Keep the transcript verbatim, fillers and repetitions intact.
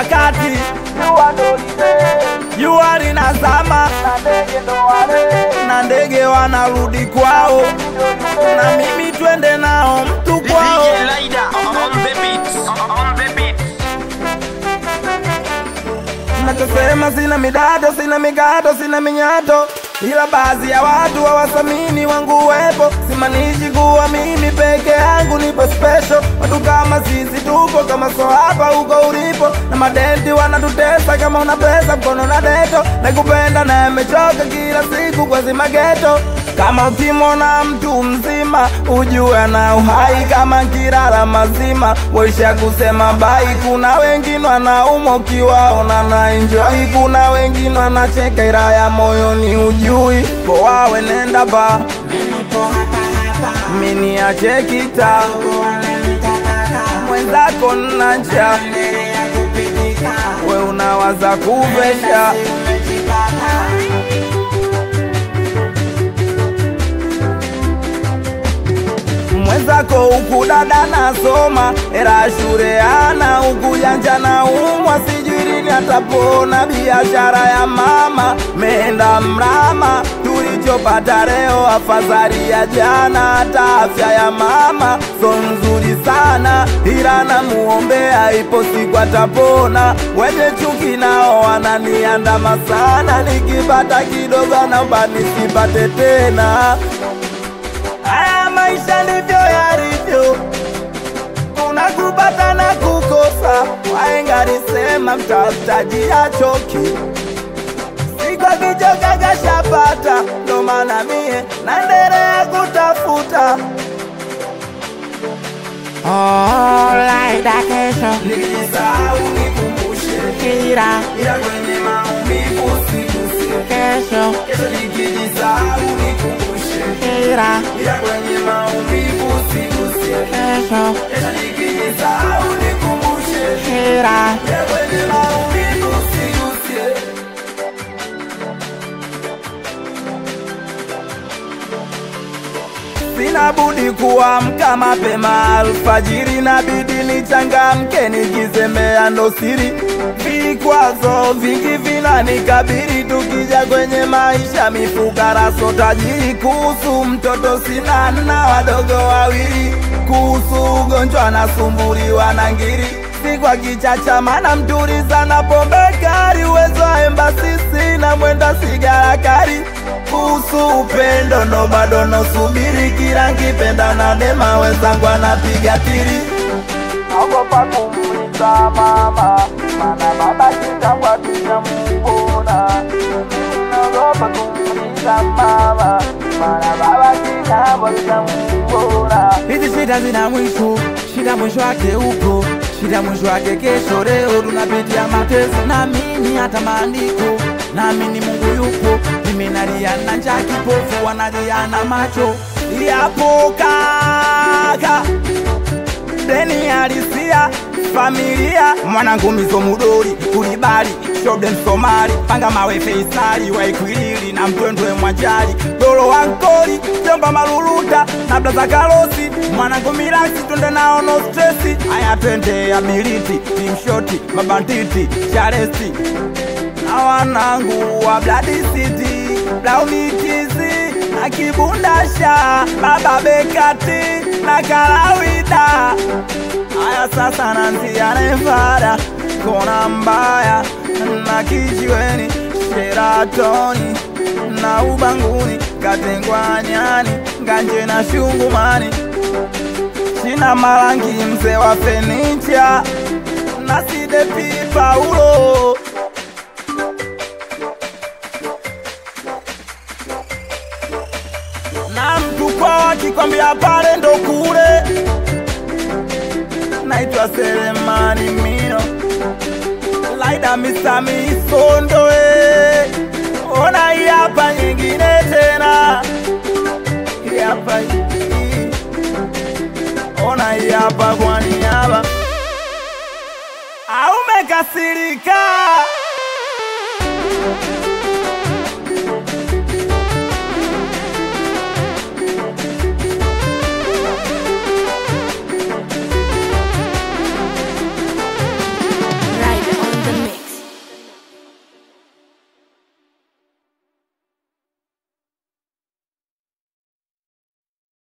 wakati jua linazama na ndege wanarudi kwao, na mimi twende nao mtu kwao. Nachosema sina midado, sina migato, sina minyato, ila baadhi ya watu hawasamini wangu uwepo. Simanishi kuwa mimi peke yangu nipo special. Watu kama sisi tupo kama so hapa huko ulipo, na madenti wanatutesa kama una pesa mkono na deto. Nakupenda na yamechoka kila siku kwa zima geto. Kama ukimona mtu mzima ujue ana uhai, kama kirara mazima waisha kusema bai. Kuna wengine wanaumwa ukiwaona na enjoy, kuna wengine wanacheka ila ya moyoni ujui. Poawe nenda ba mini ache kita mwenzako nanja, we unawaza kuvesha mwenzako huku dada nasoma era shure ana huku yanja na umwa sijui lini atapona. Biashara ya mama meenda mrama, tulichopata leo afadhali ya jana. Hata afya ya mama so nzuri sana, ila namuombea ipo siku atapona. Wenye chuki nao wananiandama sana, nikipata kidogo naomba nisipate tena. Haya maisha ndivyo yalivyo, kuna kupata na kukosa. Wahenga walisema mtafutaji hachoki, siku akichoka kashapata. Ndo maana mie naendelea kutafuta. Oh, laida kesho Nikisahau nikumbushe, kira ila kwenye maumivu usiguse. kesho Kesho nikijisahau nikumbushe, kira ila kwenye maumivu usiguse. kesho Kesho nikijisahau nikumbushe, kira ila kwenye maumivu usiguse. Sina budi kuamka mapema alfajiri, nabidi nichangamke nikizembea ndo siri. Vikwazo vingi vinanikabiri, tukija kwenye maisha mifukara so tajiri. Kuhusu mtoto sina na wadogo wawili, kuhusu ugonjwa nasumbuliwa na ngiri. Si kwa kichacha mana mturi sana pombe kari, uwezo wa embasi sina mwenda sigara kari. Kuhusu upendo no bado no subiri, kila nkipenda na dema wenzangu anapiga tiri. Naogopa kumuita mama, mana baba kitambwa tujamuona. Naogopa kumuita mama, mana baba kitambwa tujamuona. hizi shida zina mwisho, shida mwisho wake upo, shida mwisho wake kesho. Leo tunapitia mateso, naamini hata maandiko, naamini Mungu yupo. Mimi nalia na njaa, kipofu wanalia na macho. Yapo kaka deni halisia familia, mwanangu mizo mudori kulibali shobe msomali, panga mawe feisali waikwilili na mtwendwe mwanjali. Dolo wankoli jomba maluluta na blaza karosi, mwanangu milaksi twende nao no stressi. Aya twende ability team shoti mabantiti charesti na wanangu wa Bloody City Blaunitizi na Kibundasha baba Bekati na Kalawida. Aya sasa nanzia Nevada kona mbaya na Kijiweni Sheratoni na Ubanguni Katengwa nyani Nganje na Shungumani China Malangi mzee wa fenicha na Sidepi Paulo. Na mtu kwa akikwambia pale ndo kule, naitwa Selemani Mino Laida Mister Misondo eh. Ona hii hapa nyingine tena, hii hapa hii. Ona hii hapa kwa niaba. Au umekasirika?